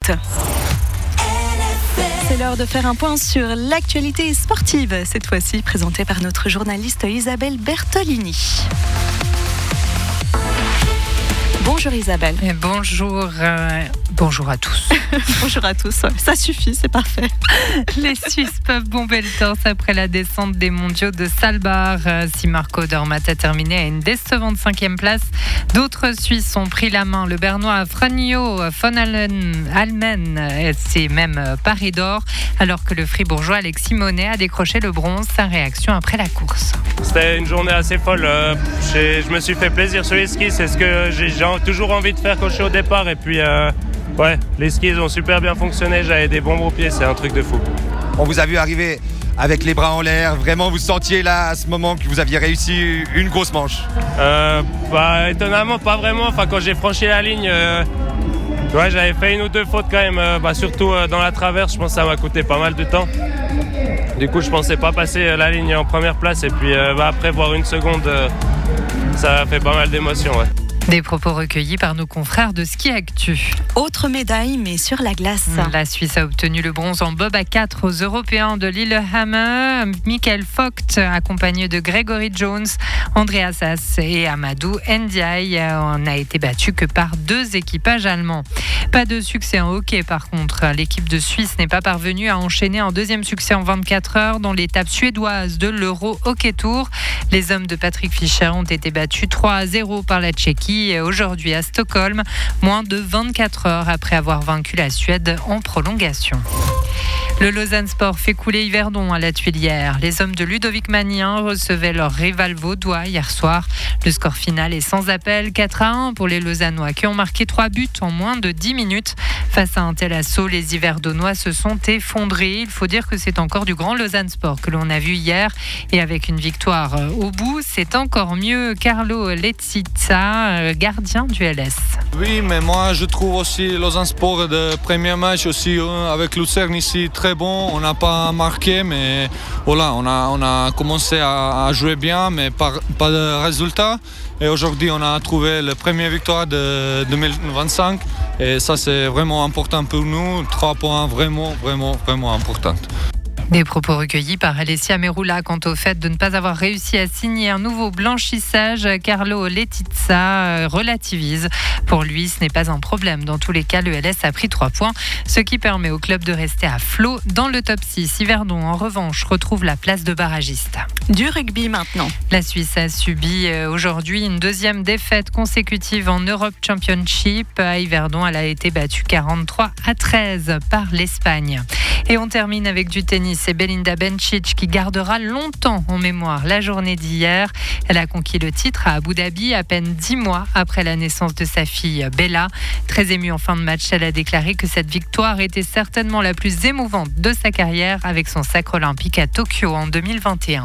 écoute. C'est l'heure de faire un point sur l'actualité sportive, cette fois-ci présentée par notre journaliste Isabelle Bertolini. Bonjour Isabelle. Et bonjour à tous. Bonjour à tous, ça suffit, c'est parfait. Les Suisses peuvent bomber le torse après la descente des mondiaux de Saalbach. Si Marco Odermatt a terminé à une décevante 5e place, d'autres Suisses ont pris la main. Le Bernois Franjo von Almen, c'est même Paris d'or, alors que le Fribourgeois Alexis Monet a décroché le bronze. Sa réaction après la course. C'était une journée assez folle. Je me suis fait plaisir sur les skis. C'est ce que j'ai toujours envie de faire quand je suis au départ. Et puis, les skis ont super bien fonctionné. J'avais des bons gros pieds. C'est un truc de fou. On vous a vu arriver avec les bras en l'air. Vraiment, vous sentiez là, à ce moment, que vous aviez réussi une grosse manche. Étonnamment, pas vraiment. Enfin, quand j'ai franchi la ligne, j'avais fait une ou deux fautes quand même. Surtout dans la traverse, je pense que ça m'a coûté pas mal de temps. Du coup, je pensais pas passer la ligne en première place. Et puis, après, voir une seconde, ça a fait pas mal d'émotions. Ouais. Des propos recueillis par nos confrères de Ski Actu. Autre médaille, mais sur la glace. La Suisse a obtenu le bronze en bob à 4 aux Européens de Lillehammer. Michael Vogt, accompagné de Gregory Jones, Andreas Haas et Amadou Ndiaye, n'a été battu que par 2 équipages allemands. Pas de succès en hockey par contre. L'équipe de Suisse n'est pas parvenue à enchaîner un deuxième succès en 24 heures dans l'étape suédoise de l'Euro Hockey Tour. Les hommes de Patrick Fischer ont été battus 3-0 par la Tchéquie aujourd'hui à Stockholm, moins de 24 heures après avoir vaincu la Suède en prolongation. Le Lausanne Sport fait couler Yverdon à la Tuilière. Les hommes de Ludovic Magnin recevaient leur rival vaudois hier soir. Le score final est sans appel, 4-1 pour les Lausannois qui ont marqué 3 buts en moins de 10 minutes. Face à un tel assaut, les Yverdonois se sont effondrés. Il faut dire que c'est encore du grand Lausanne Sport que l'on a vu hier. Et avec une victoire au bout, c'est encore mieux. Carlo Letizia, gardien du LS. Oui, mais moi je trouve aussi Lausanne Sport de premier match aussi avec Lucerne ici très bon. On n'a pas marqué, mais voilà, on a commencé à jouer bien, mais pas de résultat. Et aujourd'hui, on a trouvé la première victoire de 2025. Et ça, c'est vraiment important pour nous. 3 points vraiment importants. Des propos recueillis par Alessia Meroula quant au fait de ne pas avoir réussi à signer un nouveau blanchissage. Carlo Letizia relativise. Pour lui, ce n'est pas un problème. Dans tous les cas, le LS a pris 3 points, ce qui permet au club de rester à flot dans le top 6. Yverdon, en revanche, retrouve la place de barragiste. Du rugby maintenant. La Suisse a subi aujourd'hui une 2e défaite consécutive en Europe Championship. À Yverdon, elle a été battue 43-13 par l'Espagne. Et on termine avec du tennis. C'est Belinda Bencic qui gardera longtemps en mémoire la journée d'hier. Elle a conquis le titre à Abu Dhabi à peine 10 mois après la naissance de sa fille Bella. Très émue en fin de match, elle a déclaré que cette victoire était certainement la plus émouvante de sa carrière avec son sacre olympique à Tokyo en 2021.